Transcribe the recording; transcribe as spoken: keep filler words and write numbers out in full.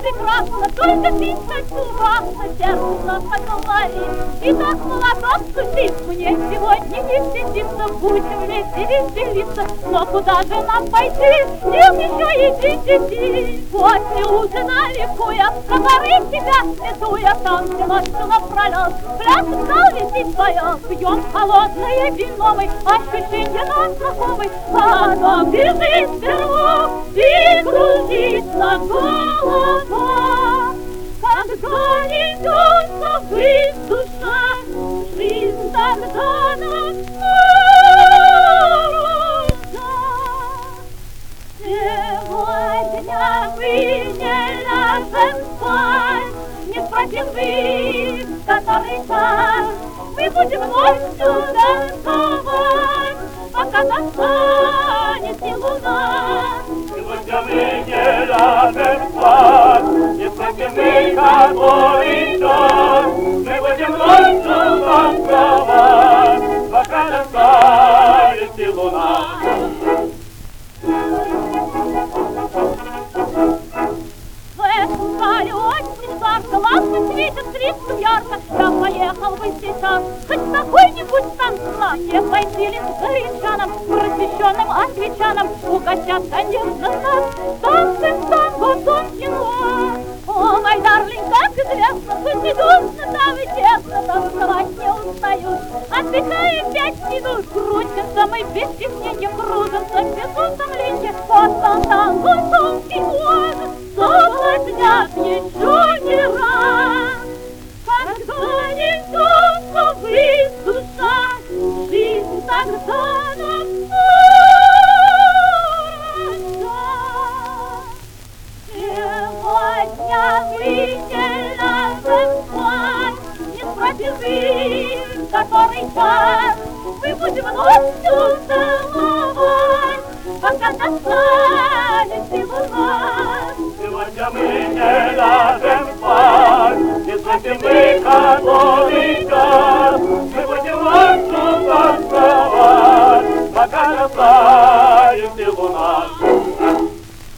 прекрасно, только ты хочу ужасно, сердце поговорить. И так молодок судить, мне сегодня не сидится, будем вместе веселиться. Но куда же нам пойти, им еще идти, идти. После ужина ликуя, на горы тебя сметуя, там всю ночь напролет, пляшет зал висит поет. Пьем холодное вино, мы ощущение нам знакомы, потом бежит вверх и кружится голова. Когда льется ввысь душа, жизнь тогда нам нужна. Сегодня мы не ляжем спать, не спросим вы, который час. Мы будем ночью танцевать, пока настанет не луна. Сегодня мы не ляжем спать, не спросим мы, который час. Мы будем ночью танцевать, пока настанет не луна. В этом зале очень жарко, лампы светят слишком ярко. Я поехал бы сейчас хоть в какой-нибудь танцлав, не пойти ли с горячанам, просвещенным англичанам, угостят, конечно, нас танцем танго, дом кино. О, мой дарлинг, как известно, хоть и душно, там и тесно, танцевать не устают. Отдыхаем пять минут, крутимся мы без стеснения, кружимся без утомления. Вот там танго, дом кино, соблазнят еще не раз. Когда льется ввысь душа, жизнь тогда нам нужна. Сегодня мы не ляжем спать, не спросим вы, который час. Мы будем ночью целовать, пока настанет и луна. Сегодня мы не ляжем спать, не спросим мы, который час. Мы будем ночью танцевать, пока настанет